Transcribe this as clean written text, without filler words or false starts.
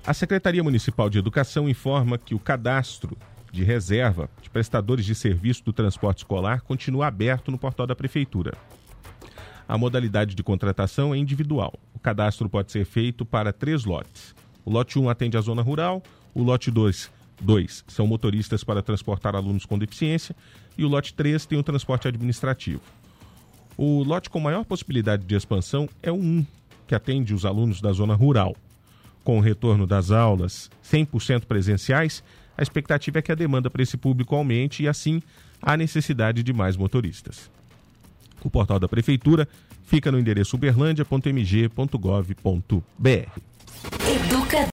A Secretaria Municipal de Educação informa que o cadastro de reserva de prestadores de serviço do transporte escolar continua aberto no portal da Prefeitura. A modalidade de contratação é individual. O cadastro pode ser feito para 3 lotes. O lote 1 atende a zona rural, o lote 2 são motoristas para transportar alunos com deficiência e o lote 3 tem o transporte administrativo. O lote com maior possibilidade de expansão é o 1, que atende os alunos da zona rural. Com o retorno das aulas 100% presenciais, a expectativa é que a demanda para esse público aumente e, assim, há necessidade de mais motoristas. O portal da Prefeitura fica no endereço uberlandia.mg.gov.br.